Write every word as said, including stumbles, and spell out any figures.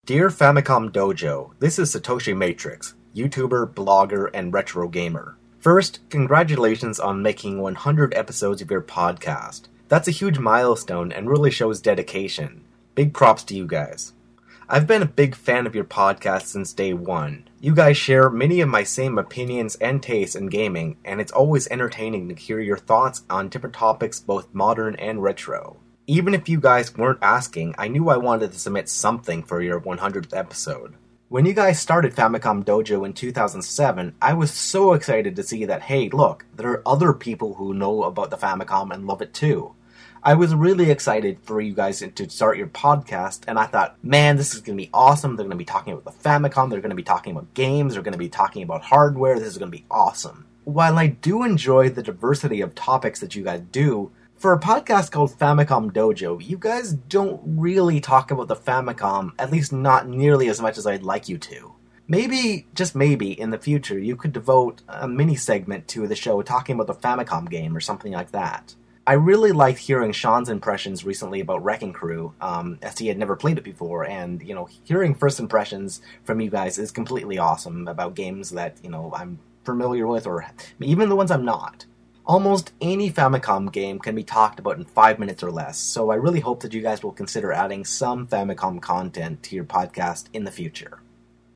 Dear Famicom Dojo, this is Satoshi Matrix, YouTuber, blogger, and retro gamer. First, congratulations on making one hundred episodes of your podcast. That's a huge milestone and really shows dedication. Big props to you guys. I've been a big fan of your podcast since day one. You guys share many of my same opinions and tastes in gaming, and it's always entertaining to hear your thoughts on different topics, both modern and retro. Even if you guys weren't asking, I knew I wanted to submit something for your one hundredth episode. When you guys started Famicom Dojo in two thousand seven, I was so excited to see that, hey, look, there are other people who know about the Famicom and love it too. I was really excited for you guys to start your podcast, and I thought, man, this is going to be awesome. They're going to be talking about the Famicom, they're going to be talking about games, they're going to be talking about hardware, this is going to be awesome. While I do enjoy the diversity of topics that you guys do, for a podcast called Famicom Dojo, you guys don't really talk about the Famicom, at least not nearly as much as I'd like you to. Maybe, just maybe, in the future, you could devote a mini-segment to the show talking about the Famicom game or something like that. I really liked hearing Sean's impressions recently about Wrecking Crew, um, as he had never played it before, and, you know, hearing first impressions from you guys is completely awesome about games that, you know, I'm familiar with, or even the ones I'm not. Almost any Famicom game can be talked about in five minutes or less, so I really hope that you guys will consider adding some Famicom content to your podcast in the future.